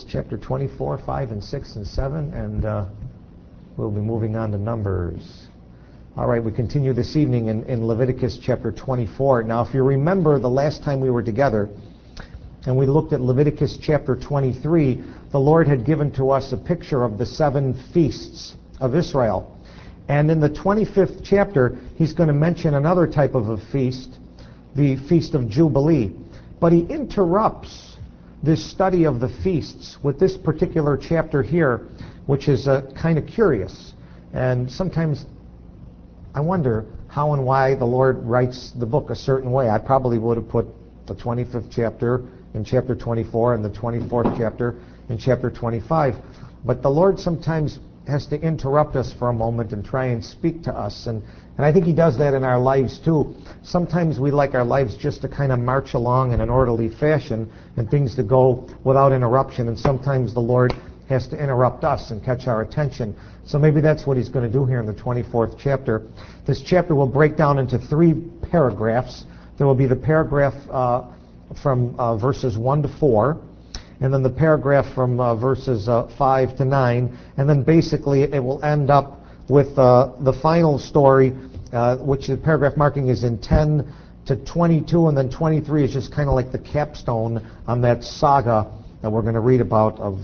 chapter 24, 5 and 6 and 7, and we'll be moving on to Numbers. All right, we continue this evening in Leviticus chapter 24. Now, if you remember the last time we were together, and we looked at Leviticus chapter 23, the Lord had given to us a picture of the 7 feasts of Israel. And in the 25th chapter, he's going to mention another type of a feast, the Feast of Jubilee. But he interrupts this study of the feasts with this particular chapter here, which is kind of curious. And sometimes I wonder how and why the Lord writes the book a certain way. I probably would have put the 25th chapter in chapter 24 and the 24th chapter in chapter 25. But the Lord sometimes has to interrupt us for a moment and try and speak to us. And I think he does that in our lives too. Sometimes we like our lives just to kind of march along in an orderly fashion and things to go without interruption. And sometimes the Lord has to interrupt us and catch our attention. So maybe that's what he's going to do here in the 24th chapter. This chapter will break down into 3 paragraphs. There will be the paragraph from verses 1 to 4, and then the paragraph from verses 5 to 9, and then basically it will end up with the final story, which the paragraph marking is in 10 to 22, and then 23 is just kind of like the capstone on that saga that we're going to read about of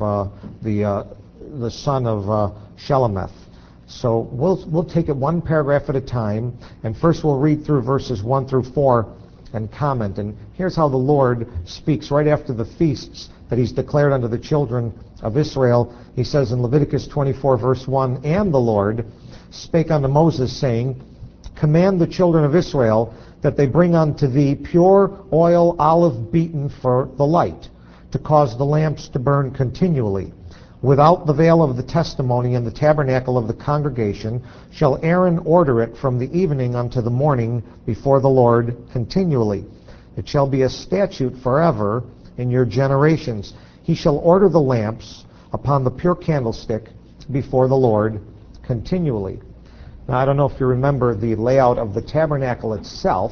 the son of Shelemeth. So we'll take it one paragraph at a time, and first we'll read through verses 1 through 4 and comment. And here's how the Lord speaks right after the feasts that he's declared unto the children of Israel. He says in Leviticus 24 verse 1, "And the Lord spake unto Moses, saying, Command the children of Israel that they bring unto thee pure oil olive beaten for the light, to cause the lamps to burn continually. Without the veil of the testimony in the tabernacle of the congregation shall Aaron order it from the evening unto the morning before the Lord continually. It shall be a statute forever in your generations. He shall order the lamps upon the pure candlestick before the Lord continually." Now, I don't know if you remember the layout of the tabernacle itself,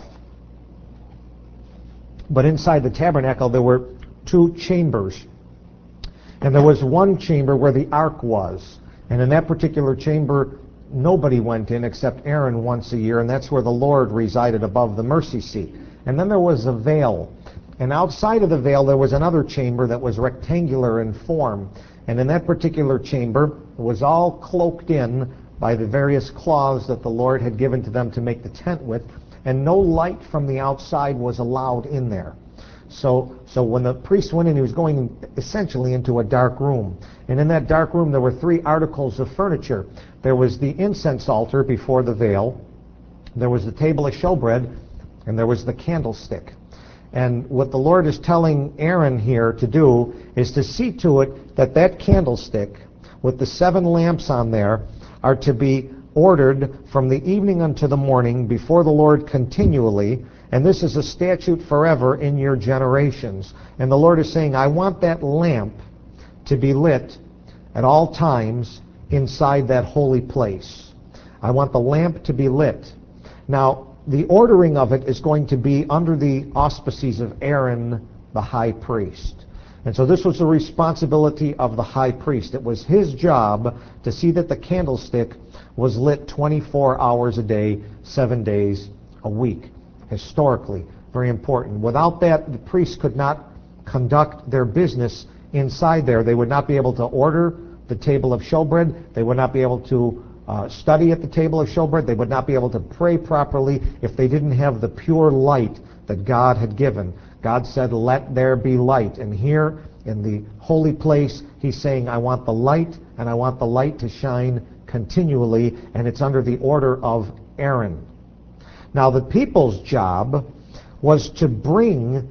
but inside the tabernacle there were 2 chambers. And there was one chamber where the ark was. And in that particular chamber, nobody went in except Aaron once a year, and that's where the Lord resided above the mercy seat. And then there was a veil. And outside of the veil, there was another chamber that was rectangular in form. And in that particular chamber, it was all cloaked in by the various cloths that the Lord had given to them to make the tent with, and no light from the outside was allowed in there. So when the priest went in, he was going essentially into a dark room. And in that dark room, there were 3 articles of furniture. There was the incense altar before the veil, there was the table of showbread, and there was the candlestick. And what the Lord is telling Aaron here to do is to see to it that that candlestick with the 7 lamps on there are to be ordered from the evening unto the morning before the Lord continually. And this is a statute forever in your generations. And the Lord is saying, I want that lamp to be lit at all times inside that holy place. I want the lamp to be lit. Now, the ordering of it is going to be under the auspices of Aaron, the high priest. And so this was the responsibility of the high priest. It was his job to see that the candlestick was lit 24 hours a day, 7 days a week. Historically, very important. Without that, the priests could not conduct their business inside there. They would not be able to order the table of showbread. They would not be able to study at the table of showbread. They would not be able to pray properly if they didn't have the pure light that God had given. God said, let there be light. And here in the holy place, he's saying, I want the light, and I want the light to shine continually, and it's under the order of Aaron. Now, the people's job was to bring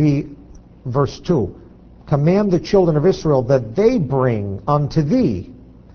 verse 2, command the children of Israel that they bring unto thee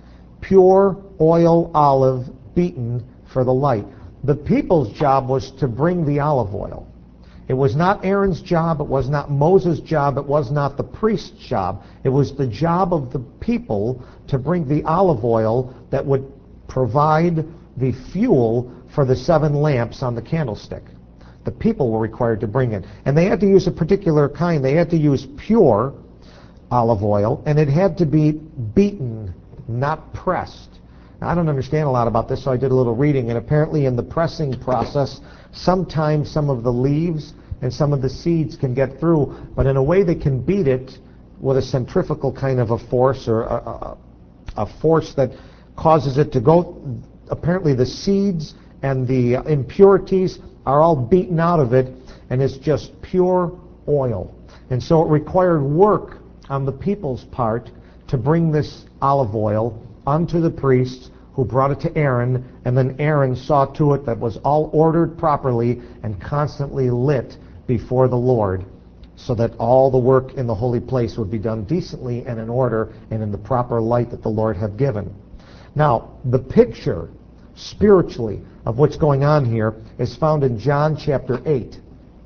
pure oil olive beaten for the light. The people's job was to bring the olive oil. It was not Aaron's job, it was not Moses' job, it was not the priest's job. It was the job of the people to bring the olive oil that would provide the fuel for the 7 lamps on the candlestick. The people were required to bring it. And they had to use a particular kind. They had to use pure olive oil, and it had to be beaten, not pressed. Now, I don't understand a lot about this, so I did a little reading, and apparently in the pressing process, sometimes some of the leaves and some of the seeds can get through, but in a way they can beat it with a centrifugal kind of a force, or a force that causes it to go. Apparently the seeds and the impurities are all beaten out of it, and it's just pure oil. And so it required work on the people's part to bring this olive oil unto the priests, who brought it to Aaron, and then Aaron saw to it that was all ordered properly and constantly lit before the Lord, so that all the work in the holy place would be done decently and in order and in the proper light that the Lord had given. Now, the picture spiritually of what's going on here is found in John chapter 8.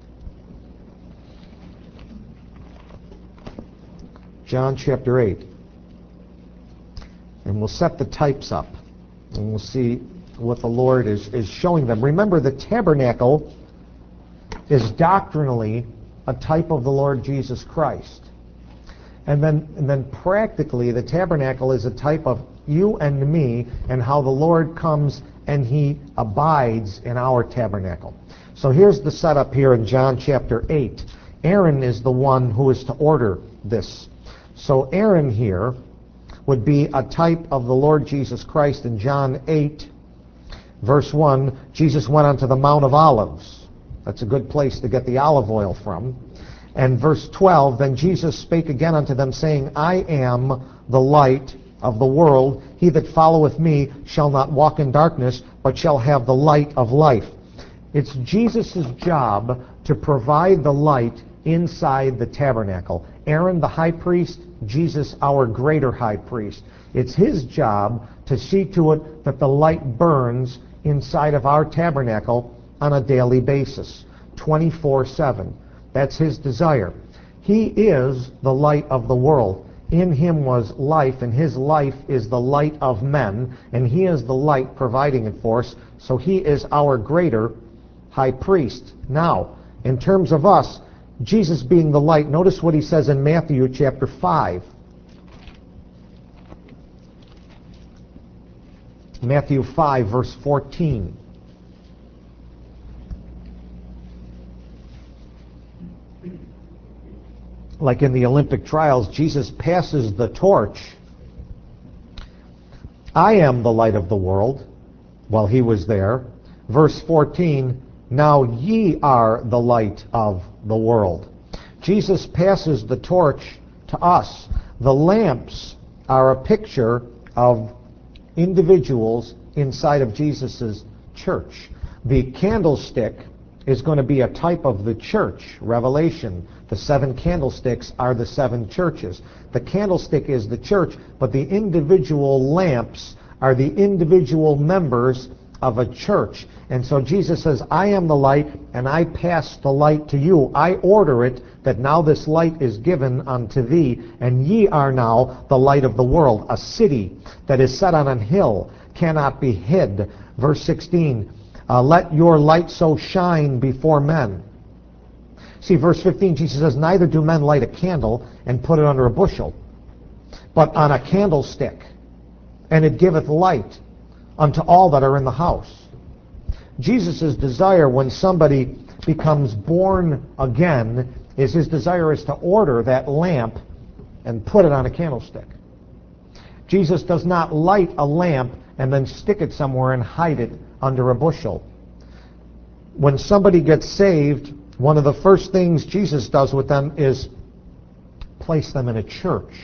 John chapter 8. And we'll set the types up, and we'll see what the Lord is showing them. Remember, the tabernacle is doctrinally a type of the Lord Jesus Christ. And then practically, the tabernacle is a type of you and me, and how the Lord comes and he abides in our tabernacle. So here's the setup here in John chapter 8. Aaron is the one who is to order this. So Aaron here would be a type of the Lord Jesus Christ. In John 8, verse 1, Jesus went onto the Mount of Olives. That's a good place to get the olive oil from. And verse 12, then Jesus spake again unto them, saying, I am the light of the world. He that followeth me shall not walk in darkness, but shall have the light of life. It's Jesus' job to provide the light inside the tabernacle. Aaron the high priest, Jesus our greater high priest. It's his job to see to it that the light burns inside of our tabernacle on a daily basis, 24/7. That's his desire. He is the light of the world. In him was life, and his life is the light of men, and he is the light providing it for us, so he is our greater high priest. Now, in terms of us, Jesus being the light, notice what he says in Matthew chapter 5. Matthew 5, verse 14. Like in the Olympic trials, Jesus passes the torch. I am the light of the world, while he was there. Verse 14, now ye are the light of the world. Jesus passes the torch to us. The lamps are a picture of individuals inside of Jesus' church. The candlestick is going to be a type of the church, Revelation. The 7 candlesticks are the 7 churches. The candlestick is the church, but the individual lamps are the individual members of a church. And so Jesus says, I am the light, and I pass the light to you. I order it, that now this light is given unto thee, and ye are now the light of the world. A city that is set on an hill cannot be hid. Verse 16, let your light so shine before men. See, verse 15, Jesus says, neither do men light a candle and put it under a bushel, but on a candlestick, and it giveth light unto all that are in the house. Jesus' desire when somebody becomes born again is his desire is to order that lamp and put it on a candlestick. Jesus does not light a lamp and then stick it somewhere and hide it under a bushel. When somebody gets saved, one of the first things Jesus does with them is place them in a church.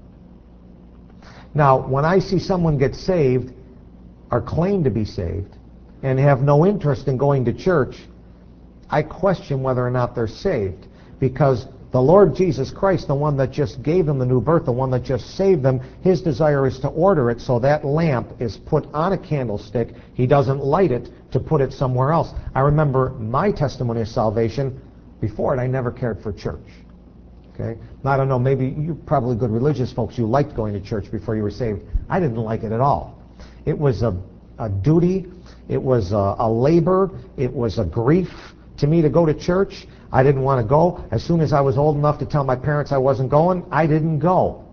Now, when I see someone get saved or claim to be saved and have no interest in going to church, I question whether or not they're saved, because the Lord Jesus Christ, the one that just gave them the new birth, the one that just saved them, his desire is to order it so that lamp is put on a candlestick. He doesn't light it to put it somewhere else. I remember my testimony of salvation. Before it, I never cared for church. Okay? Now, I don't know, maybe you're probably good religious folks. You liked going to church before you were saved. I didn't like it at all. It was a duty. It was a labor. It was a grief to me to go to church. I didn't want to go. As soon as I was old enough to tell my parents I wasn't going, I didn't go.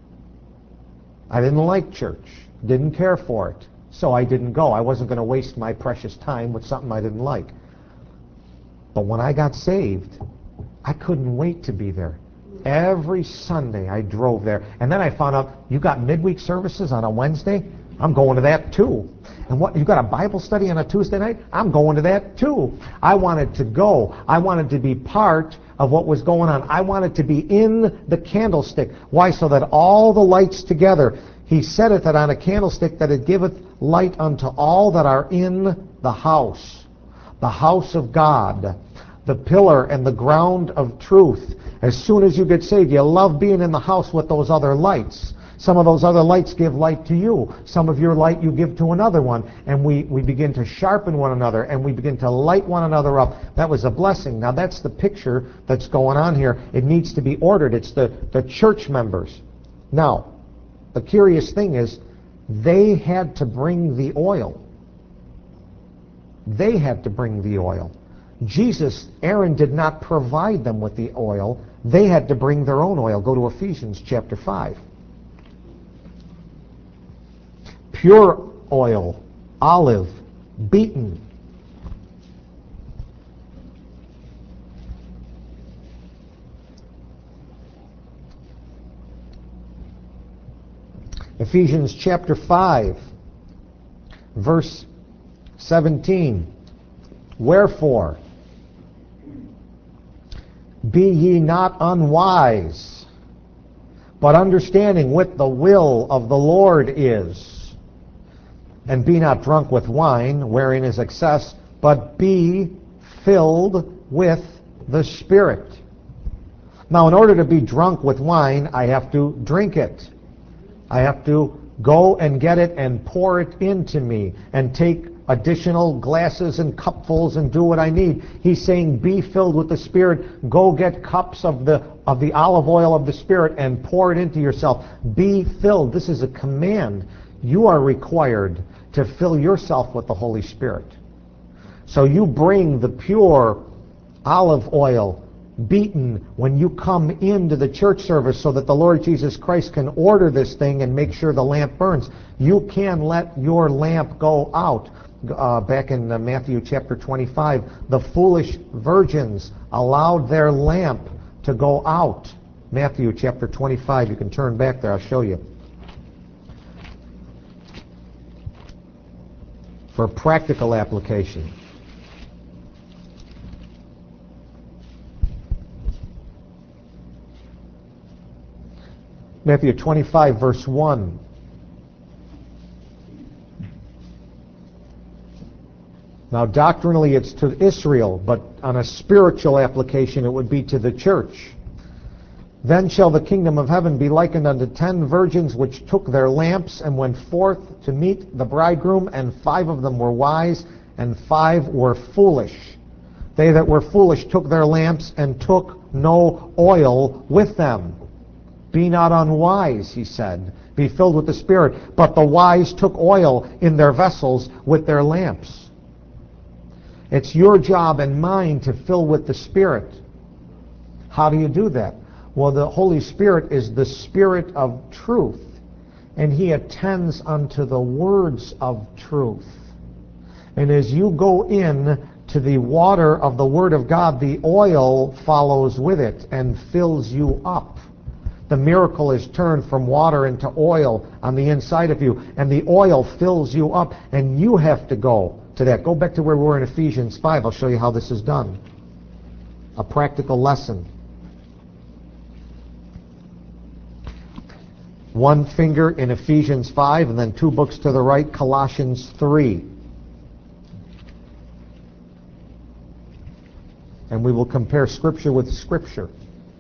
I didn't like church, didn't care for it, so I didn't go. I wasn't going to waste my precious time with something I didn't like. But when I got saved, I couldn't wait to be there. Every Sunday I drove there. And then I found out, you got midweek services on a Wednesday? I'm going to that too. And what, you got a Bible study on a Tuesday night? I'm going to that too. I wanted to go. I wanted to be part of what was going on. I wanted to be in the candlestick. Why? So that all the lights together, he setteth it on a candlestick, that it giveth light unto all that are in the house of God, the pillar and the ground of truth. As soon as you get saved, you love being in the house with those other lights. Some of those other lights give light to you. Some of your light you give to another one. And we begin to sharpen one another, and we begin to light one another up. That was a blessing. Now that's the picture that's going on here. It needs to be ordered. It's the church members. Now, the curious thing is, they had to bring the oil. They had to bring the oil. Aaron did not provide them with the oil. They had to bring their own oil. Go to Ephesians chapter 5. Pure oil, olive, beaten. Ephesians chapter 5, verse 17. Wherefore, be ye not unwise, but understanding what the will of the Lord is. And be not drunk with wine, wherein is excess, but be filled with the Spirit. Now, in order to be drunk with wine, I have to drink it. I have to go and get it and pour it into me and take additional glasses and cupfuls and do what I need. He's saying, be filled with the Spirit. Go get cups of the olive oil of the Spirit and pour it into yourself. Be filled. This is a command. You are required to fill yourself with the Holy Spirit. So you bring the pure olive oil, beaten, when you come into the church service, so that the Lord Jesus Christ can order this thing and make sure the lamp burns. You can let your lamp go out. Back in Matthew chapter 25, the foolish virgins allowed their lamp to go out. Matthew chapter 25, you can turn back there, I'll show you. For practical application. Matthew 25, verse 1. Now, doctrinally it's to Israel, but on a spiritual application it would be to the church. Then shall the kingdom of heaven be likened unto 10 virgins which took their lamps and went forth to meet the bridegroom, and 5 of them were wise, and 5 were foolish. They that were foolish took their lamps and took no oil with them. Be not unwise, he said. Be filled with the Spirit. But the wise took oil in their vessels with their lamps. It's your job and mine to fill with the Spirit. How do you do that? Well, the Holy Spirit is the Spirit of truth, and He attends unto the words of truth. And as you go in to the water of the Word of God, the oil follows with it and fills you up. The miracle is turned from water into oil on the inside of you, and the oil fills you up, and you have to go to that. Go back to where we were in Ephesians 5. I'll show you how this is done. A practical lesson. One finger in Ephesians 5, and then 2 books to the right, Colossians 3. And we will compare Scripture with Scripture.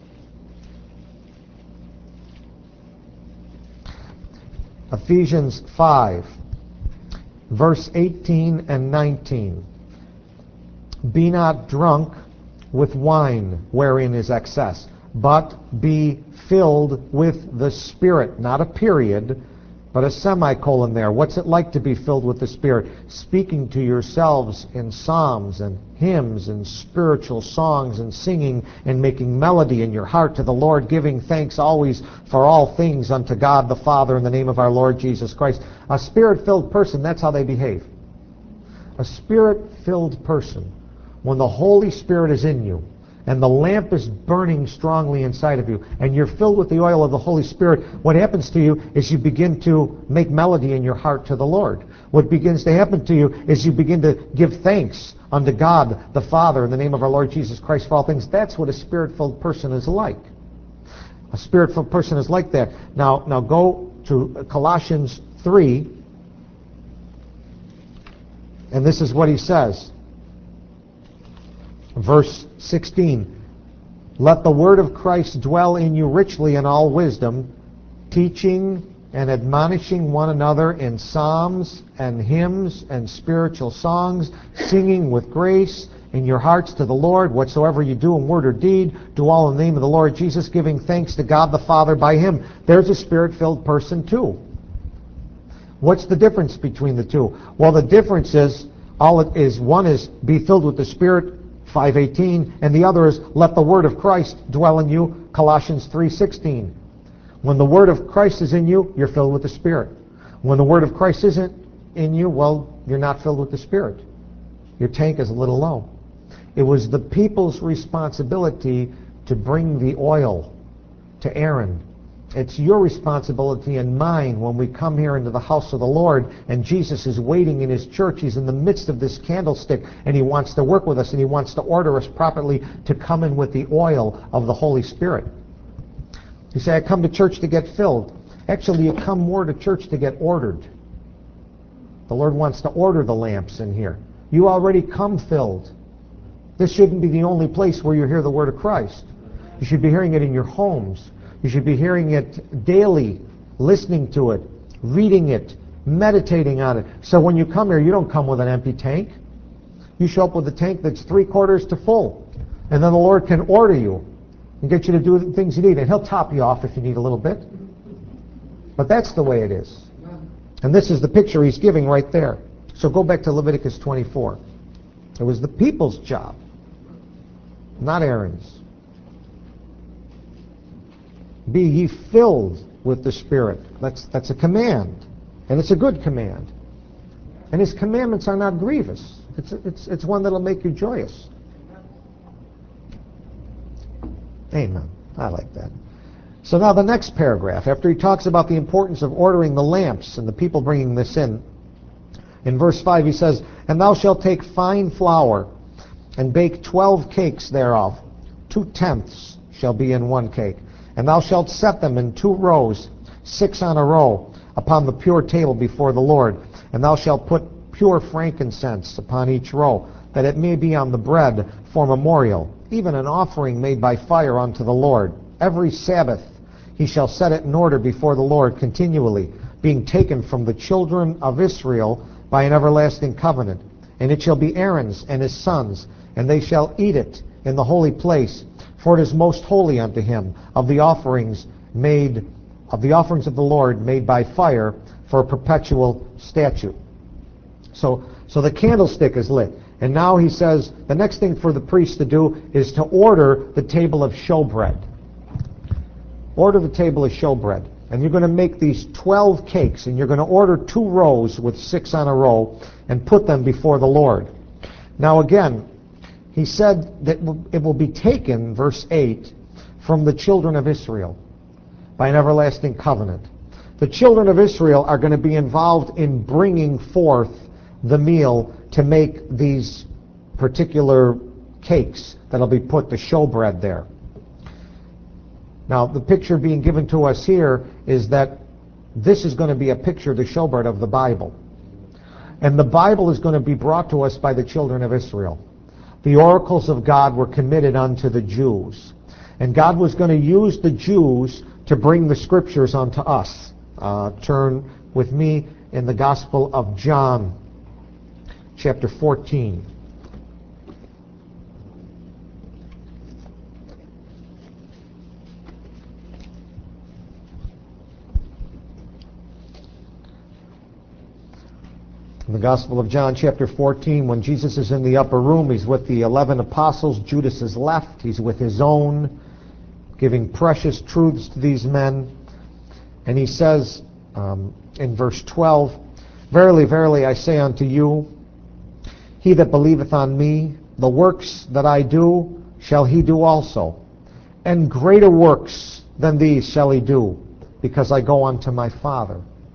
Ephesians 5, verse 18 and 19. Be not drunk with wine, wherein is excess, but be filled with the Spirit. Not a period. But a semicolon there. What's it like to be filled with the Spirit? Speaking to yourselves in psalms and hymns and spiritual songs and singing and making melody in your heart to the Lord, giving thanks always for all things unto God the Father in the name of our Lord Jesus Christ. A Spirit-filled person, that's how they behave. A Spirit-filled person, when the Holy Spirit is in you, and the lamp is burning strongly inside of you, and you're filled with the oil of the Holy Spirit, what happens to you is you begin to make melody in your heart to the Lord. What begins to happen to you is you begin to give thanks unto God the Father in the name of our Lord Jesus Christ for all things. That's what a Spirit-filled person is like. A Spirit-filled person is like that. Now go to Colossians 3, and this is what he says. Verse 16, let the word of Christ dwell in you richly in all wisdom, teaching and admonishing one another in psalms and hymns and spiritual songs, singing with grace in your hearts to the Lord. Whatsoever you do in word or deed, do all in the name of the Lord Jesus, giving thanks to God the Father by him. There's a Spirit-filled person too. What's the difference between the two? Well, the difference is, one is be filled with the Spirit, 5:18, and the other is let the word of Christ dwell in you, Colossians 3:16. When the word of Christ is in you, you're filled with the Spirit. When the word of Christ isn't in you, well, you're not filled with the Spirit. Your tank is a little low. It was the people's responsibility to bring the oil to Aaron. It's your responsibility and mine when we come here into the house of the Lord and Jesus is waiting in his church. He's in the midst of this candlestick and he wants to work with us and he wants to order us properly to come in with the oil of the Holy Spirit. You say, I come to church to get filled. Actually, you come more to church to get ordered. The Lord wants to order the lamps in here. You already come filled. This shouldn't be the only place where you hear the word of Christ. You should be hearing it in your homes. You should be hearing it daily, listening to it, reading it, meditating on it. So when you come here, you don't come with an empty tank. You show up with a tank that's 3/4 to full. And then the Lord can order you and get you to do the things you need. And he'll top you off if you need a little bit. But that's the way it is. And this is the picture he's giving right there. So go back to Leviticus 24. It was the people's job, not Aaron's. Be ye filled with the Spirit. That's a command. And it's a good command. And his commandments are not grievous. It's one that'll make you joyous. Amen. I like that. So now the next paragraph, after he talks about the importance of ordering the lamps and the people bringing this in verse 5 he says, and thou shalt take fine flour and bake 12 cakes thereof. 2/10 shall be in one cake. And thou shalt set them in 2 rows, 6 on a row, upon the pure table before the Lord. And thou shalt put pure frankincense upon each row, that it may be on the bread for memorial, even an offering made by fire unto the Lord. Every Sabbath he shall set it in order before the Lord continually, being taken from the children of Israel by an everlasting covenant. And it shall be Aaron's and his sons, and they shall eat it in the holy place, for it is most holy unto him, of the offerings of the Lord made by fire, for a perpetual statute. So the candlestick is lit. And now he says the next thing for the priest to do is to order the table of showbread. Order the table of showbread. And you're going to make these 12 cakes, and you're going to order 2 rows with 6 on a row and put them before the Lord. Now again, he said that it will be taken, verse 8, from the children of Israel by an everlasting covenant. The children of Israel are going to be involved in bringing forth the meal to make these particular cakes that'll be put, the showbread there. Now, the picture being given to us here is that this is going to be a picture, the showbread of the Bible. And the Bible is going to be brought to us by the children of Israel. The oracles of God were committed unto the Jews. And God was going to use the Jews to bring the scriptures unto us. Turn with me in the Gospel of John, chapter 14. In the Gospel of John, chapter 14, when Jesus is in the upper room, he's with the 11 apostles. Judas is left. He's with his own, giving precious truths to these men. And he says in verse 12, "Verily, verily, I say unto you, he that believeth on me, the works that I do shall he do also. And greater works than these shall he do, because I go unto my Father."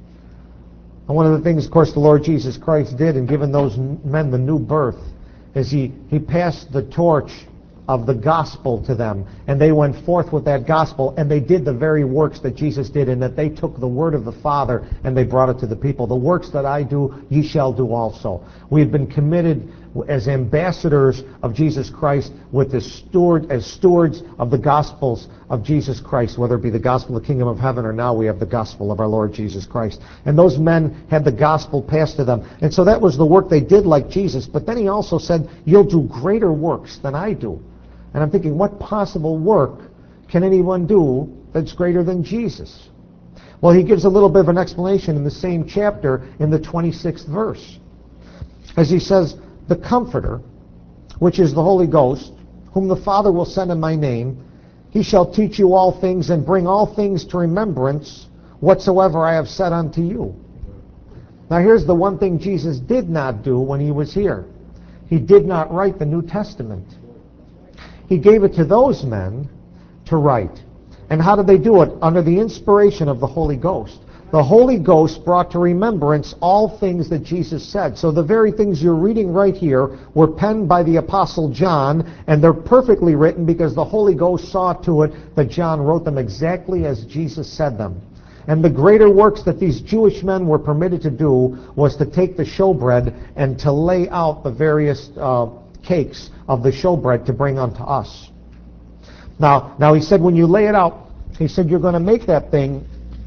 And one of the things, of course, the Lord Jesus Christ did in giving those men the new birth is he passed the torch of the gospel to them, and they went forth with that gospel, and they did the very works that Jesus did, in that they took the word of the Father and they brought it to the people. The works that I do, ye shall do also. We have been committed as ambassadors of Jesus Christ, as stewards of the gospels of Jesus Christ, whether it be the gospel of the kingdom of heaven, or now we have the gospel of our Lord Jesus Christ. And those men had the gospel passed to them. And so that was the work they did like Jesus. But then he also said, "You'll do greater works than I do." And I'm thinking, what possible work can anyone do that's greater than Jesus? Well, he gives a little bit of an explanation in the same chapter in the 26th verse. As he says, "The Comforter, which is the Holy Ghost, whom the Father will send in my name, he shall teach you all things and bring all things to remembrance whatsoever I have said unto you." Now here's the one thing Jesus did not do when he was here. He did not write the New Testament. He gave it to those men to write. And how did they do it? Under the inspiration of the Holy Ghost. The Holy Ghost brought to remembrance all things that Jesus said. So the very things you're reading right here were penned by the Apostle John, and they're perfectly written because the Holy Ghost saw to it that John wrote them exactly as Jesus said them. And the greater works that these Jewish men were permitted to do was to take the showbread and to lay out the various cakes of the showbread to bring unto us. Now he said, when you lay it out, he said, you're going to make that thing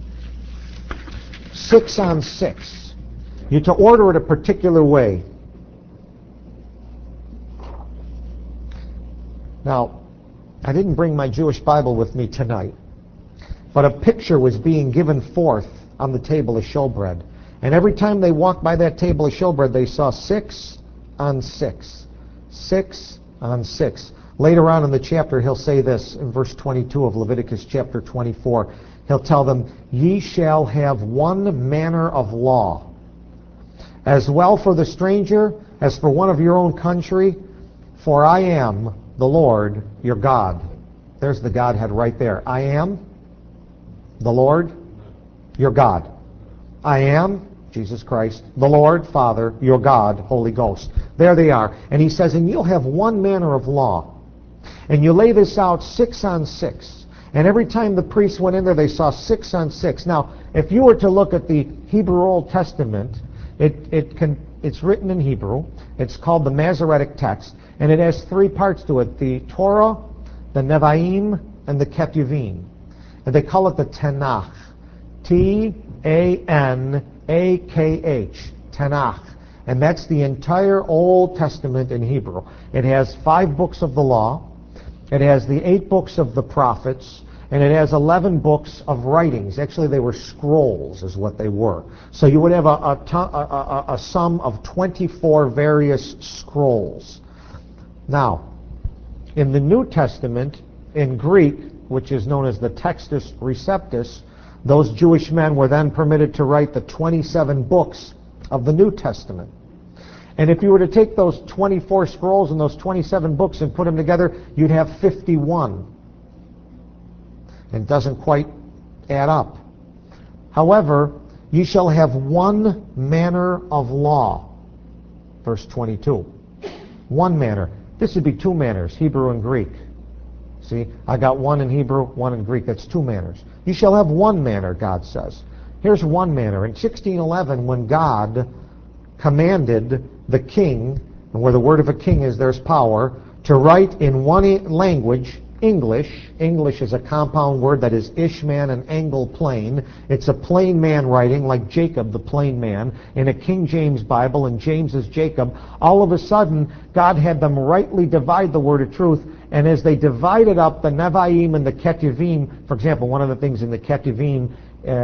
6 on 6. You're to order it a particular way. Now, I didn't bring my Jewish Bible with me tonight, but a picture was being given forth on the table of showbread. And every time they walked by that table of showbread, they saw 6 on 6. 6 on 6. Later on in the chapter, he'll say this in verse 22 of Leviticus chapter 24. He'll tell them, "Ye shall have one manner of law, as well for the stranger as for one of your own country, for I am the Lord your God." There's the Godhead right there. I am the Lord your God. I am Jesus Christ, the Lord, Father, your God, Holy Ghost. There they are. And he says, and you'll have one manner of law. And you lay this out 6 on 6. And every time the priests went in there, they saw 6 on 6. Now, if you were to look at the Hebrew Old Testament, it's written in Hebrew. It's called the Masoretic text. And it has 3 parts to it: the Torah, the Nevi'im, and the Ketuvim. And they call it the Tanakh. T-A-N-A-K-H. Tanakh. And that's the entire Old Testament in Hebrew. It has 5 books of the law. It has the 8 books of the prophets. And it has 11 books of writings. Actually, they were scrolls is what they were. So you would have a sum of 24 various scrolls. Now, in the New Testament, in Greek, which is known as the Textus Receptus, those Jewish men were then permitted to write the 27 books of the New Testament. And if you were to take those 24 scrolls and those 27 books and put them together, you'd have 51. It doesn't quite add up. However, ye shall have one manner of law. Verse 22. One manner. This would be 2 manners, Hebrew and Greek. See, I got 1 in Hebrew, 1 in Greek. That's 2 manners. You shall have one manner, God says. Here's one manner. In 1611, when God commanded the king, and where the word of a king is, there's power, to write in one language, English. English is a compound word that is Ishman and Angle plain. It's a plain man writing, like Jacob, the plain man, in a King James Bible, and James is Jacob. All of a sudden, God had them rightly divide the word of truth, and as they divided up the Nevi'im and the Ketuvim, for example, one of the things in the Ketuvim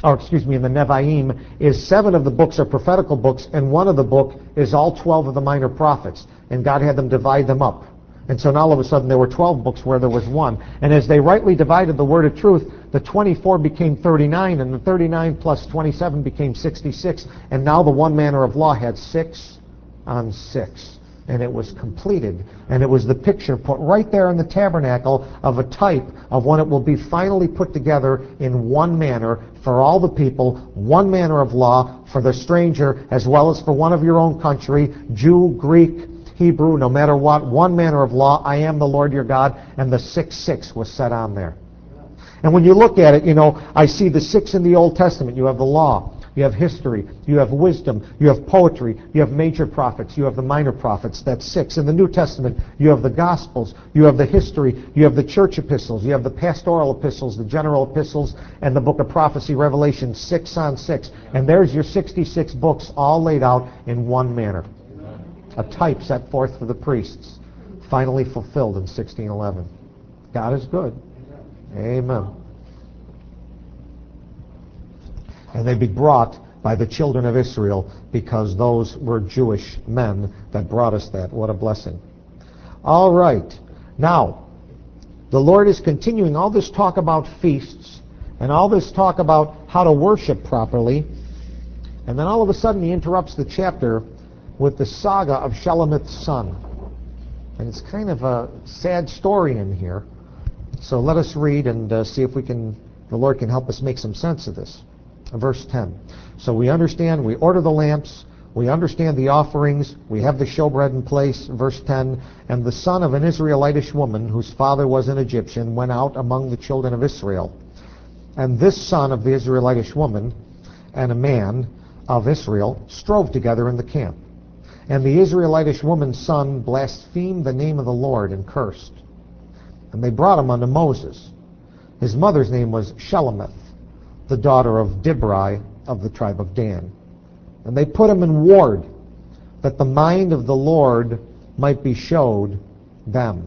in the Nevi'im, is 7 of the books are prophetical books, and one of the book is all 12 of the minor prophets. And God had them divide them up. And so now all of a sudden there were 12 books where there was one. And as they rightly divided the word of truth, the 24 became 39, and the 39 plus 27 became 66. And now the one manner of law had 6 on 6. And it was completed. And it was the picture put right there in the tabernacle of a type of when it will be finally put together in one manner for all the people, one manner of law for the stranger as well as for one of your own country, Jew, Greek, Hebrew, no matter what, one manner of law. I am the Lord your God. And the 666 was set on there. And when you look at it, I see the 6 in the Old Testament. You have the law. You have history, you have wisdom, you have poetry, you have major prophets, you have the minor prophets. That's 6. In the New Testament, you have the Gospels, you have the history, you have the church epistles, you have the pastoral epistles, the general epistles, and the book of prophecy, Revelation, 6 on 6. And there's your 66 books all laid out in one manner. A type set forth for the priests, finally fulfilled in 1611. God is good. Amen. And they be brought by the children of Israel, because those were Jewish men that brought us that. What a blessing. All right. Now, the Lord is continuing all this talk about feasts and all this talk about how to worship properly. And then all of a sudden he interrupts the chapter with the saga of Shelomith's son. And it's kind of a sad story in here. So let us read and see if the Lord can help us make some sense of this. Verse 10. So we understand, we order the lamps, we understand the offerings, we have the showbread in place. Verse 10. And the son of an Israelitish woman, whose father was an Egyptian, went out among the children of Israel. And this son of the Israelitish woman and a man of Israel strove together in the camp. And the Israelitish woman's son blasphemed the name of the Lord and cursed. And they brought him unto Moses. His mother's name was Shelomith, the daughter of Dibri of the tribe of Dan. And they put him in ward, that the mind of the Lord might be showed them.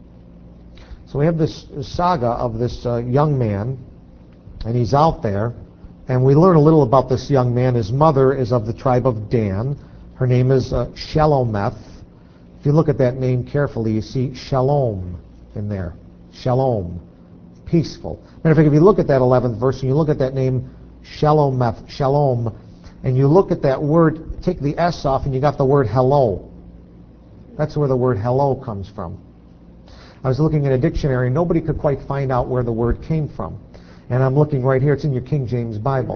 So we have this saga of this young man, and he's out there, and we learn a little about this young man. His mother is of the tribe of Dan. Her name is Shelomith. If you look at that name carefully, you see Shalom in there. Shalom. Peaceful. Matter of fact, if you look at that 11th verse and you look at that name Shelomith, Shalom, and you look at that word, take the S off and you got the word hello. That's where the word hello comes from. I was looking in a dictionary. Nobody could quite find out where the word came from. And I'm looking right here. It's in your King James Bible.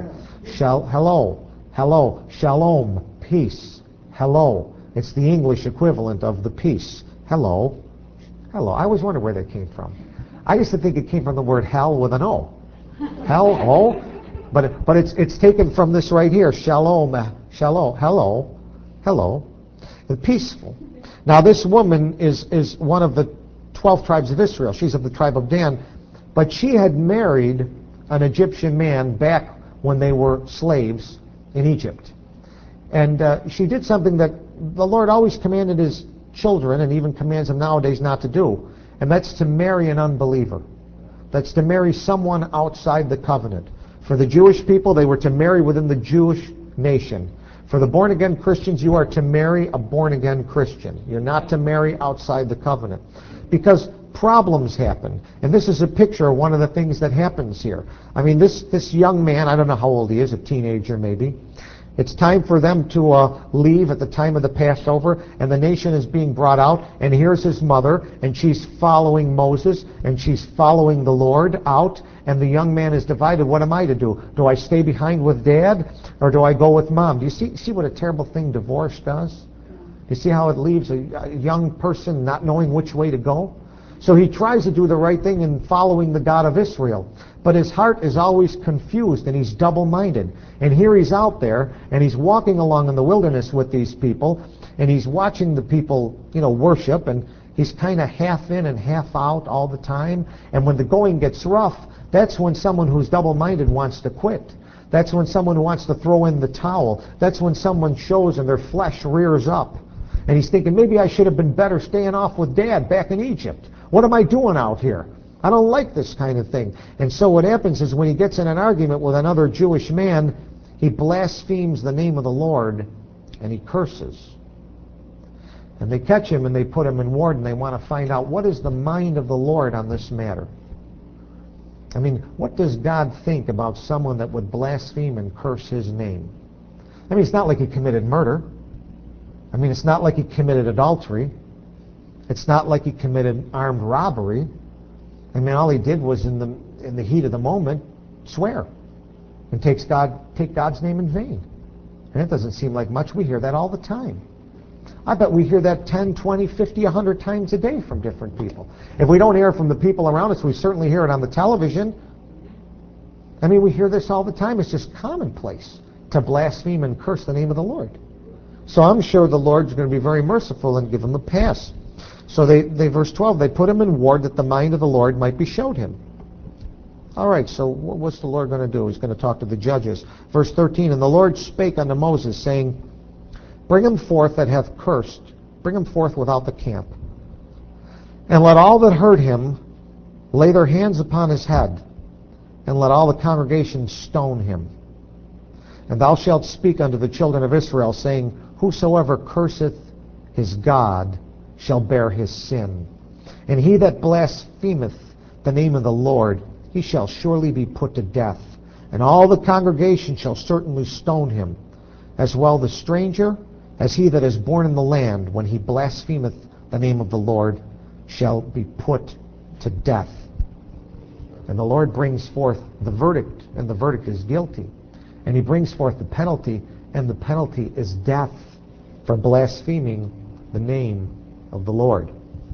Hello. Hello. Shalom. Peace. Hello. It's the English equivalent of the peace. Hello. Hello. I always wondered where that came from. I used to think it came from the word hell with an O. Hell, O. But it's taken from this right here. Shalom. Shalom. Hello. Hello. And peaceful. Now this woman is one of the 12 tribes of Israel. She's of the tribe of Dan. But she had married an Egyptian man back when they were slaves in Egypt. And she did something that the Lord always commanded his children, and even commands them nowadays not to do. And that's to marry an unbeliever. That's to marry someone outside the covenant. For the Jewish people, they were to marry within the Jewish nation. For the born-again Christians, you are to marry a born-again Christian. You're not to marry outside the covenant. Because problems happen. And this is a picture of one of the things that happens here. I mean, this young man, I don't know how old he is, a teenager maybe. It's time for them to leave at the time of the Passover, and the nation is being brought out, and here's his mother, and she's following Moses, and she's following the Lord out, and the young man is divided. What am I to do? Do I stay behind with Dad, or do I go with Mom? Do you see what a terrible thing divorce does? Do you see how it leaves a young person not knowing which way to go? So he tries to do the right thing in following the God of Israel. But his heart is always confused, and he's double-minded. And here he's out there, and he's walking along in the wilderness with these people, and he's watching the people, worship, and he's kind of half in and half out all the time. And when the going gets rough, that's when someone who's double-minded wants to quit. That's when someone who wants to throw in the towel. That's when someone shows and their flesh rears up. And he's thinking, maybe I should have been better staying off with Dad back in Egypt. What am I doing out here? I don't like this kind of thing. And so what happens is when he gets in an argument with another Jewish man, he blasphemes the name of the Lord and he curses. And they catch him and they put him in ward and they want to find out what is the mind of the Lord on this matter. I mean, what does God think about someone that would blaspheme and curse his name? I mean, it's not like he committed murder. I mean, it's not like he committed adultery. It's not like he committed armed robbery. I mean, all he did was in the heat of the moment swear and take God's name in vain. And it doesn't seem like much. We hear that all the time. I bet we hear that 10, 20, 50, 100 times a day from different people. If we don't hear it from the people around us, we certainly hear it on the television. I mean, we hear this all the time. It's just commonplace to blaspheme and curse the name of the Lord. So I'm sure the Lord's going to be very merciful and give them a pass. So they verse 12, they put him in ward that the mind of the Lord might be showed him. All right, so what's the Lord going to do? He's going to talk to the judges. Verse 13, and the Lord spake unto Moses, saying, bring him forth that hath cursed, bring him forth without the camp. And let all that heard him lay their hands upon his head, and let all the congregation stone him. And thou shalt speak unto the children of Israel, saying, whosoever curseth his God shall bear his sin. And he that blasphemeth the name of the Lord, he shall surely be put to death. And all the congregation shall certainly stone him, as well the stranger as he that is born in the land, when he blasphemeth the name of the Lord, shall be put to death. And the Lord brings forth the verdict, and the verdict is guilty. And he brings forth the penalty, and the penalty is death for blaspheming the name of the Lord.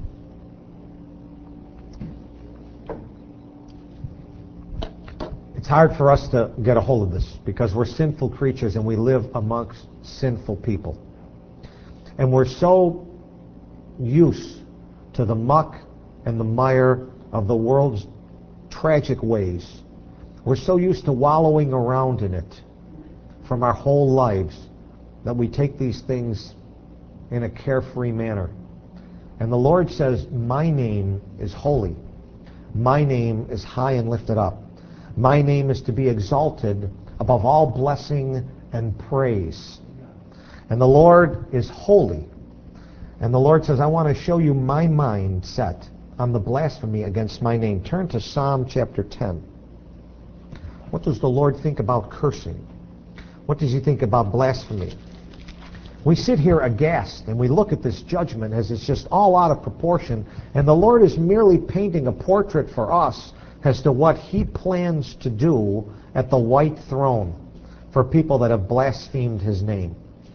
It's hard for us to get a hold of this because we're sinful creatures and we live amongst sinful people. And we're so used to the muck and the mire of the world's tragic ways. We're so used to wallowing around in it from our whole lives that we take these things in a carefree manner. And the Lord says, my name is holy. My name is high and lifted up. My name is to be exalted above all blessing and praise. And the Lord is holy. And the Lord says, I want to show you my mindset on the blasphemy against my name. Turn to Psalm chapter 10. What does the Lord think about cursing? What does he think about blasphemy? We sit here aghast and we look at this judgment as it's just all out of proportion, and the Lord is merely painting a portrait for us as to what he plans to do at the white throne for people that have blasphemed his name.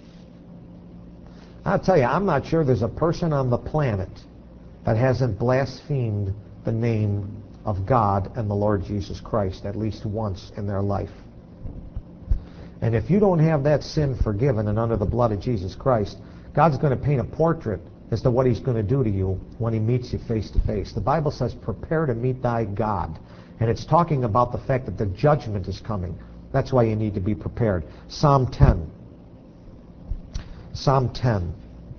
I'll tell you, I'm not sure there's a person on the planet that hasn't blasphemed the name of God and the Lord Jesus Christ at least once in their life. And if you don't have that sin forgiven and under the blood of Jesus Christ, God's going to paint a portrait as to what he's going to do to you when he meets you face to face. The Bible says, prepare to meet thy God. And it's talking about the fact that the judgment is coming. That's why you need to be prepared. Psalm 10. Psalm 10.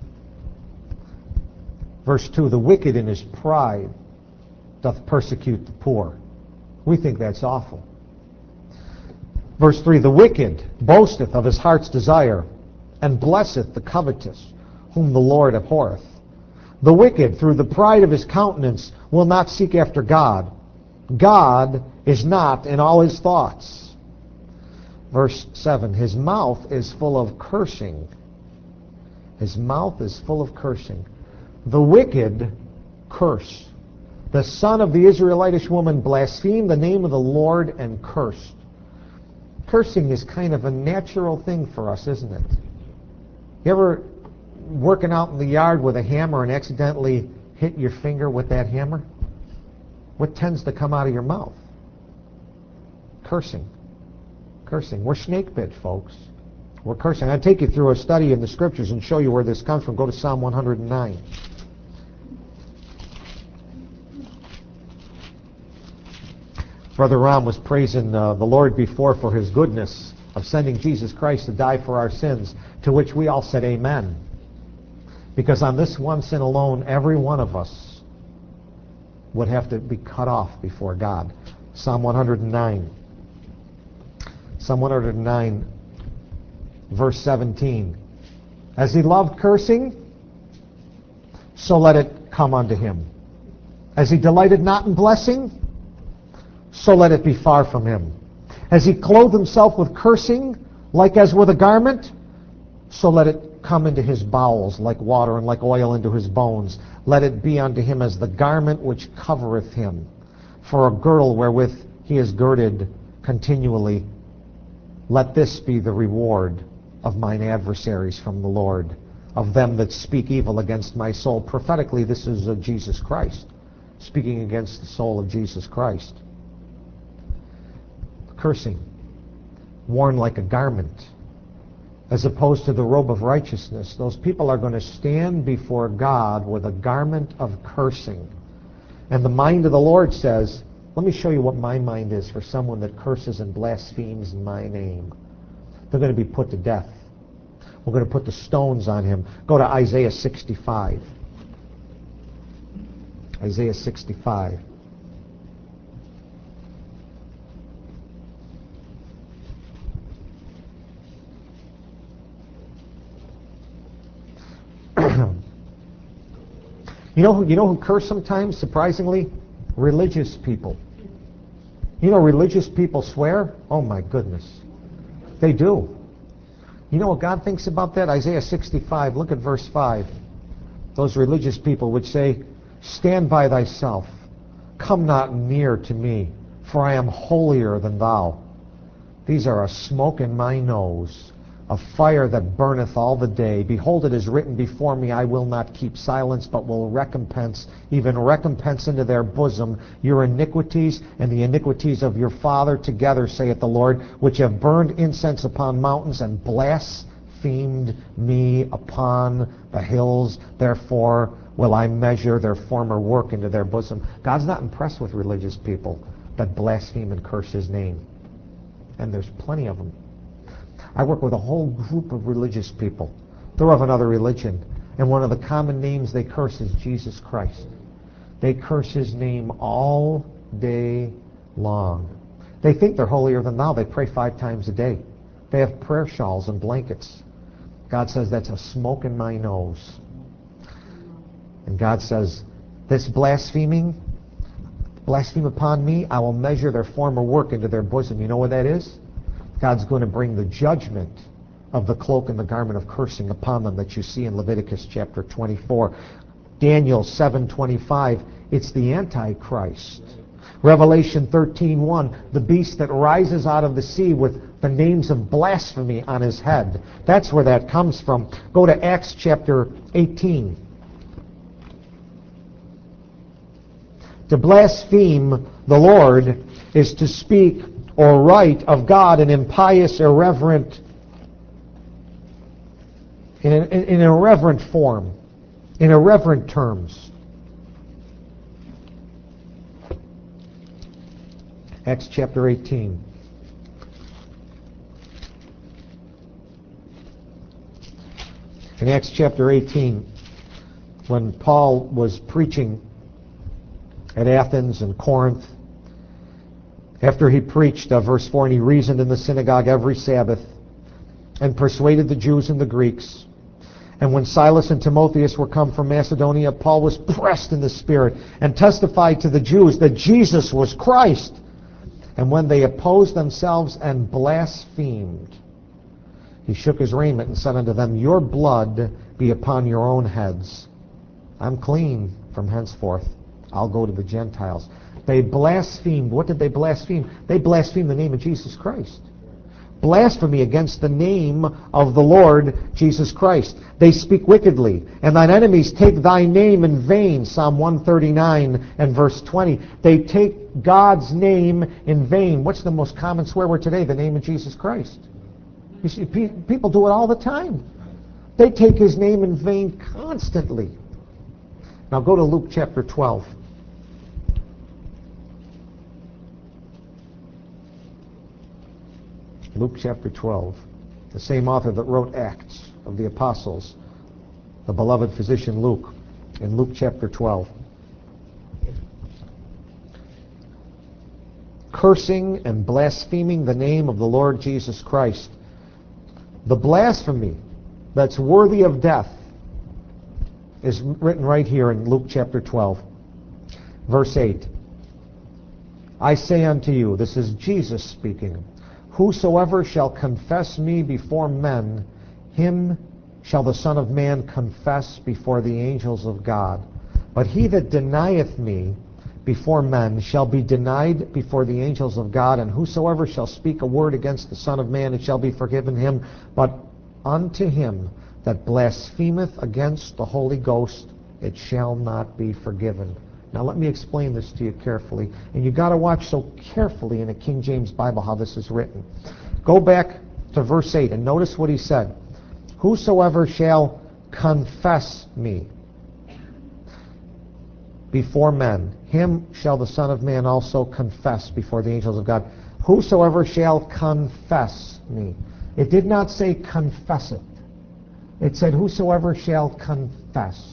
Verse 2, the wicked in his pride doth persecute the poor. We think that's awful. Verse 3, the wicked boasteth of his heart's desire, and blesseth the covetous, whom the Lord abhorreth. The wicked, through the pride of his countenance, will not seek after God. God is not in all his thoughts. Verse 7, his mouth is full of cursing. His mouth is full of cursing. The wicked curse. The son of the Israelitish woman blasphemed the name of the Lord and cursed. Cursing is kind of a natural thing for us, isn't it? You ever working out in the yard with a hammer and accidentally hit your finger with that hammer? What tends to come out of your mouth? Cursing. Cursing. We're snake bit, folks. We're cursing. I'll take you through a study in the scriptures and show you where this comes from. Go to Psalm 109. Brother Ram was praising the Lord before for his goodness of sending Jesus Christ to die for our sins, to which we all said amen. Because on this one sin alone, every one of us would have to be cut off before God. Psalm 109. Psalm 109, verse 17. As he loved cursing, so let it come unto him. As he delighted not in blessing, so let it be far from him. As he clothed himself with cursing, like as with a garment, so let it come into his bowels like water, and like oil into his bones. Let it be unto him as the garment which covereth him, for a girdle wherewith he is girded continually. Let this be the reward of mine adversaries from the Lord, of them that speak evil against my soul. Prophetically, this is of Jesus Christ, speaking against the soul of Jesus Christ. Cursing, worn like a garment, as opposed to the robe of righteousness. Those people are going to stand before God with a garment of cursing. And the mind of the Lord says, let me show you what my mind is for someone that curses and blasphemes in my name. They're going to be put to death. We're going to put the stones on him. Go to Isaiah 65. Isaiah 65. You know who curse sometimes, surprisingly? Religious people. You know religious people swear? Oh my goodness. They do. You know what God thinks about that? Isaiah 65, look at verse 5. Those religious people would say, stand by thyself, come not near to me, for I am holier than thou. These are a smoke in my nose, a fire that burneth all the day. Behold, it is written before me, I will not keep silence, but will recompense, even recompense into their bosom your iniquities and the iniquities of your father together, saith the Lord, which have burned incense upon mountains and blasphemed me upon the hills. Therefore will I measure their former work into their bosom. God's not impressed with religious people that blaspheme and curse his name. And there's plenty of them. I work with a whole group of religious people. They're of another religion. And one of the common names they curse is Jesus Christ. They curse his name all day long. They think they're holier than thou. They pray 5 times a day. They have prayer shawls and blankets. God says, that's a smoke in my nose. And God says, this blaspheme upon me, I will measure their former work into their bosom. You know what that is? God's going to bring the judgment of the cloak and the garment of cursing upon them that you see in Leviticus chapter 24. Daniel 7:25, it's the Antichrist. Revelation 13:1, the beast that rises out of the sea with the names of blasphemy on his head. That's where that comes from. Go to Acts chapter 18. To blaspheme the Lord is to speak or write of God in impious, irreverent, in an irreverent form, in irreverent terms. Acts chapter 18. In Acts chapter 18, when Paul was preaching at Athens and Corinth, after he preached, verse 4, and he reasoned in the synagogue every Sabbath and persuaded the Jews and the Greeks. And when Silas and Timotheus were come from Macedonia, Paul was pressed in the Spirit and testified to the Jews that Jesus was Christ. And when they opposed themselves and blasphemed, he shook his raiment and said unto them, your blood be upon your own heads. I'm clean from henceforth. I'll go to the Gentiles. They blasphemed. What did they blaspheme? They blasphemed the name of Jesus Christ. Blasphemy against the name of the Lord Jesus Christ. They speak wickedly, and thine enemies take thy name in vain. Psalm 139 and verse 20. They take God's name in vain. What's the most common swear word today? The name of Jesus Christ. You see, people do it all the time. They take his name in vain constantly. Now go to Luke chapter 12. Luke chapter 12. The same author that wrote Acts of the Apostles, the beloved physician Luke, in Luke chapter 12. cursing and blaspheming the name of the Lord Jesus Christ. The blasphemy that's worthy of death is written right here in Luke chapter 12, verse 8. I say unto you, this is Jesus speaking, whosoever shall confess me before men, him shall the Son of Man confess before the angels of God. But he that denieth me before men shall be denied before the angels of God, and whosoever shall speak a word against the Son of Man, it shall be forgiven him. But unto him that blasphemeth against the Holy Ghost, it shall not be forgiven. Now let me explain this to you carefully. And you've got to watch so carefully in a King James Bible how this is written. Go back to verse 8 and notice what he said. Whosoever shall confess me before men, him shall the Son of Man also confess before the angels of God. Whosoever shall confess me. It did not say confess it. It said whosoever shall confess.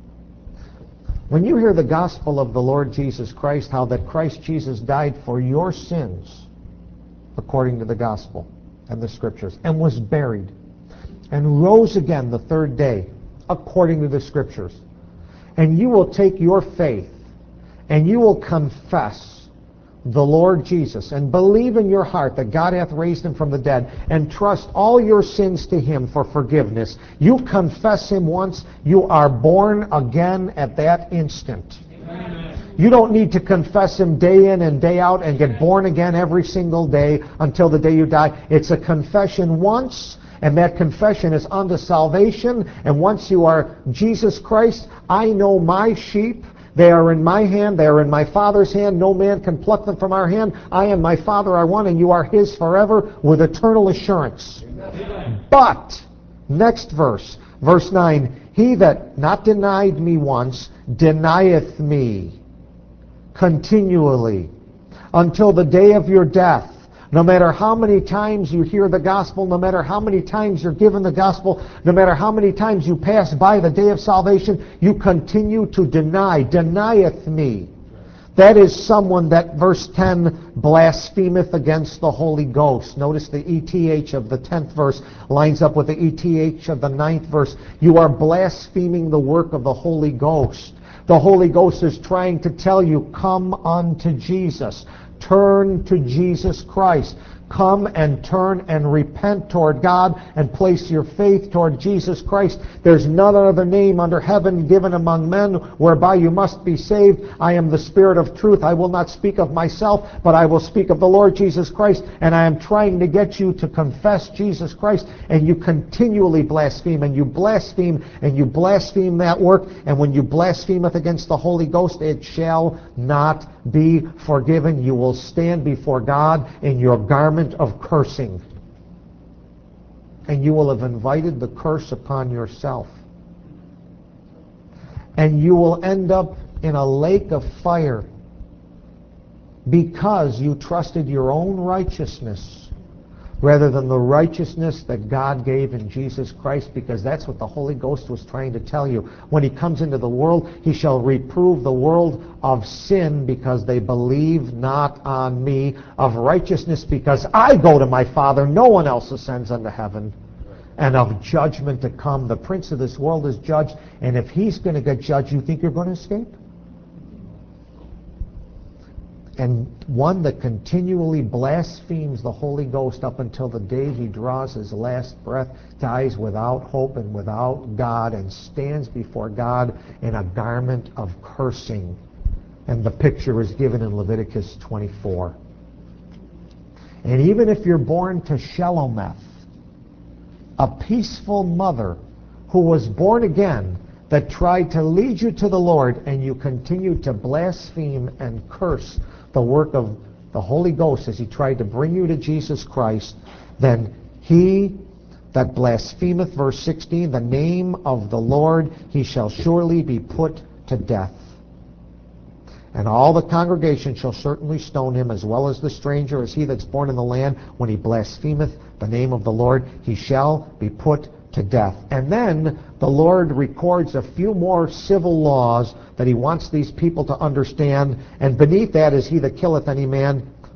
When you hear the gospel of the Lord Jesus Christ, how that Christ Jesus died for your sins, according to the gospel and the scriptures, and was buried, and rose again the third day, according to the scriptures, and you will take your faith, and you will confess the Lord Jesus, and believe in your heart that God hath raised him from the dead, and trust all your sins to him for forgiveness. You confess him once, you are born again at that instant. Amen. You don't need to confess him day in and day out and get born again every single day until the day you die. It's a confession once, and that confession is unto salvation. And once you are Jesus Christ, I know my sheep. They are in my hand. They are in my Father's hand. No man can pluck them from our hand. I and my Father are one, and you are his forever with eternal assurance. Amen. But, next verse, verse 9, he that not denied me once denieth me continually until the day of your death. No matter how many times you hear the gospel, no matter how many times you're given the gospel, no matter how many times you pass by the day of salvation, you continue to deny. Denieth me. That is someone that, verse 10, blasphemeth against the Holy Ghost. Notice the ETH of the 10th verse lines up with the ETH of the 9th verse. You are blaspheming the work of the Holy Ghost. The Holy Ghost is trying to tell you, come unto Jesus. Turn to Jesus Christ. Come and turn and repent toward God and place your faith toward Jesus Christ. There's none other name under heaven given among men whereby you must be saved. I am the Spirit of truth. I will not speak of myself, but I will speak of the Lord Jesus Christ. And I am trying to get you to confess Jesus Christ. And you continually blaspheme, and you blaspheme, and you blaspheme that work. And when you blasphemeth against the Holy Ghost, it shall not be forgiven. You will stand before God in your garment of cursing, and you will have invited the curse upon yourself, and you will end up in a lake of fire because you trusted your own righteousness rather than the righteousness that God gave in Jesus Christ, because that's what the Holy Ghost was trying to tell you. When he comes into the world, he shall reprove the world of sin because they believe not on me, of righteousness because I go to my Father, no one else ascends unto heaven, and of judgment to come. The prince of this world is judged, and if he's going to get judged, you think you're going to escape? And one that continually blasphemes the Holy Ghost up until the day he draws his last breath, dies without hope and without God, and stands before God in a garment of cursing. And the picture is given in Leviticus 24. And even if you're born to Shelomith, a peaceful mother who was born again, that tried to lead you to the Lord, and you continue to blaspheme and curse the work of the Holy Ghost as he tried to bring you to Jesus Christ, then he that blasphemeth, verse 16, the name of the Lord, he shall surely be put to death. And all the congregation shall certainly stone him, as well as the stranger, as he that's born in the land. When he blasphemeth the name of the Lord, he shall be put to death. And then the Lord records a few more civil laws that he wants these people to understand. And beneath that is he that killeth any man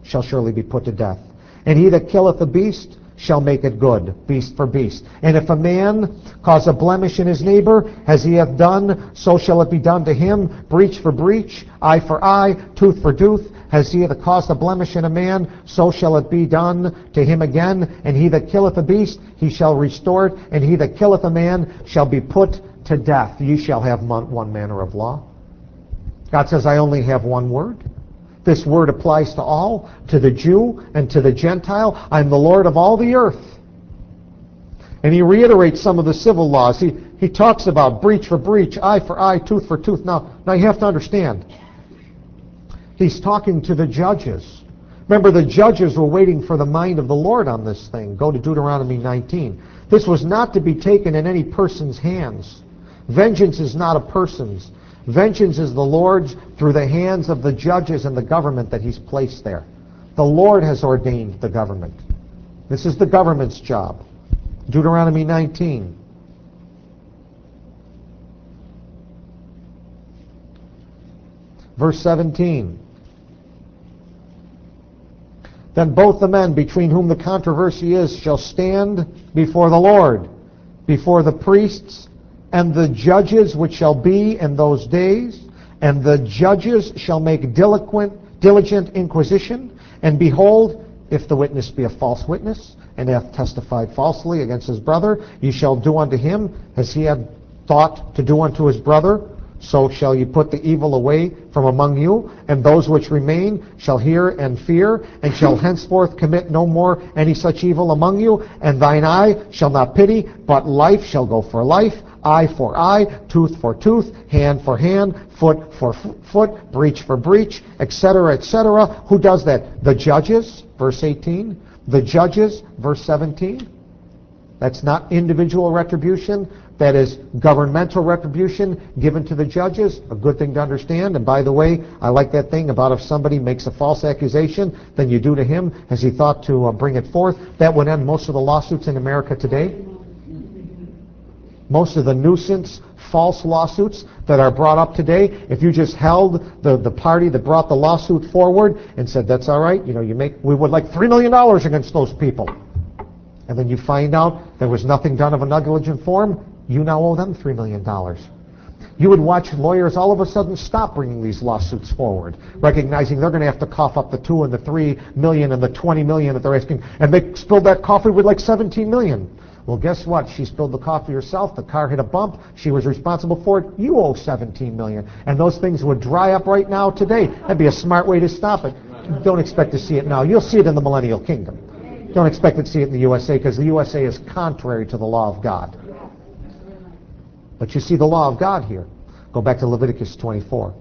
shall surely be put to death. And he that killeth the beast shall make it good, beast for beast. And if a man cause a blemish in his neighbor, as he hath done, so shall it be done to him, breach for breach, eye for eye, tooth for tooth. As he hath caused a blemish in a man, so shall it be done to him again. And he that killeth a beast, he shall restore it. And he that killeth a man shall be put to death. Ye shall have one manner of law. God says, I only have one word. This word applies to all, to the Jew and to the Gentile. I'm the Lord of all the earth. And he reiterates some of the civil laws. He talks about breach for breach, eye for eye, tooth for tooth. Now you have to understand, he's talking to the judges. Remember, the judges were waiting for the mind of the Lord on this thing. Go to Deuteronomy 19. This was not to be taken in any person's hands. Vengeance is not a person's. Vengeance is the Lord's through the hands of the judges and the government that he's placed there. The Lord has ordained the government. This is the government's job. Deuteronomy 19. Verse 17. Then both the men between whom the controversy is shall stand before the Lord, before the priests, and the judges which shall be in those days, and the judges shall make diligent inquisition, and behold, if the witness be a false witness, and hath testified falsely against his brother, ye shall do unto him as he had thought to do unto his brother. So shall ye put the evil away from among you, and those which remain shall hear and fear, and shall henceforth commit no more any such evil among you. And thine eye shall not pity, but life shall go for life, eye for eye, tooth for tooth, hand for hand, foot for foot, breach for breach, etc., etc. Who does that? The judges, verse 18. The judges, verse 17. That's not individual retribution. That is governmental retribution given to the judges. A good thing to understand. And by the way, I like that thing about if somebody makes a false accusation, then you do to him as he thought to bring it forth. That would end most of the lawsuits in America today. Most of the nuisance false lawsuits that are brought up today, if you just held the party that brought the lawsuit forward and said, that's all right, we would like $3 million against those people. And then you find out there was nothing done of a negligent form, you now owe them $3 million. You would watch lawyers all of a sudden stop bringing these lawsuits forward, recognizing they're going to have to cough up the $2 and the $3 million and the $20 million that they're asking. And they spilled that coffee with like $17 million. Well, guess what? She spilled the coffee herself. The car hit a bump. She was responsible for it. You owe $17 million. And those things would dry up right now today. That'd be a smart way to stop it. Don't expect to see it now. You'll see it in the millennial kingdom. Don't expect to see it in the USA, because the USA is contrary to the law of God. But you see the law of God here. Go back to Leviticus 24.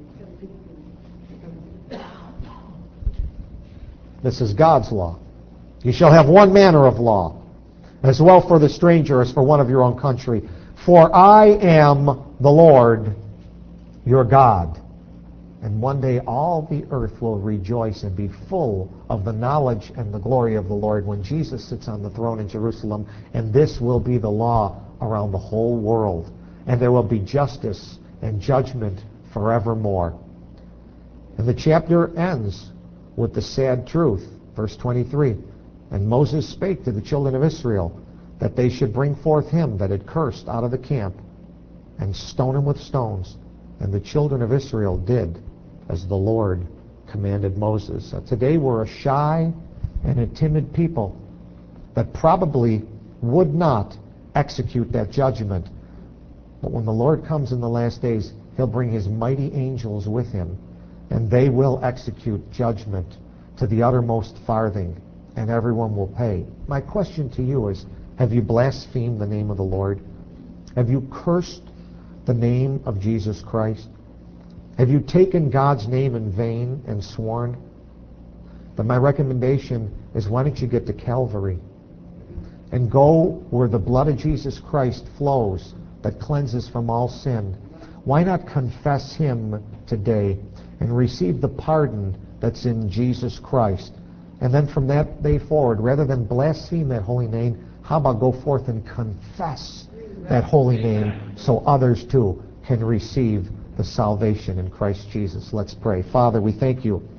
This is God's law. You shall have one manner of law, as well for the stranger as for one of your own country. For I am the Lord your God. And one day all the earth will rejoice and be full of the knowledge and the glory of the Lord when Jesus sits on the throne in Jerusalem. And this will be the law around the whole world. And there will be justice and judgment forevermore. And the chapter ends with the sad truth. Verse 23. And Moses spake to the children of Israel that they should bring forth him that had cursed out of the camp and stone him with stones. And the children of Israel did as the Lord commanded Moses. Today we're a shy and a timid people that probably would not execute that judgment. But when the Lord comes in the last days, he'll bring his mighty angels with him, and they will execute judgment to the uttermost farthing, and everyone will pay. My question to you is, have you blasphemed the name of the Lord? Have you cursed the name of Jesus Christ? Have you taken God's name in vain and sworn? Then my recommendation is, why don't you get to Calvary and go where the blood of Jesus Christ flows that cleanses from all sin? Why not confess him today and receive the pardon that's in Jesus Christ? And then from that day forward, rather than blaspheme that holy name, how about go forth and confess that holy name so others too can receive the salvation in Christ Jesus? Let's pray. Father, we thank you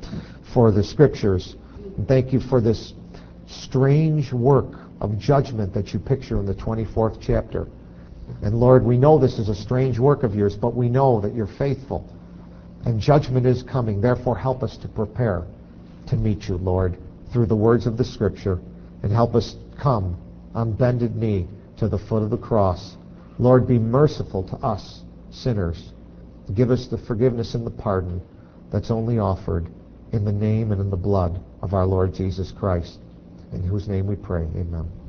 for the Scriptures. And thank you for this strange work of judgment that you picture in the 24th chapter. And Lord, we know this is a strange work of yours, but we know that you're faithful. And judgment is coming. Therefore, help us to prepare to meet you, Lord, through the words of the Scripture. And help us come on bended knee to the foot of the cross. Lord, be merciful to us, sinners. Give us the forgiveness and the pardon that's only offered in the name and in the blood of our Lord Jesus Christ, in whose name we pray. Amen.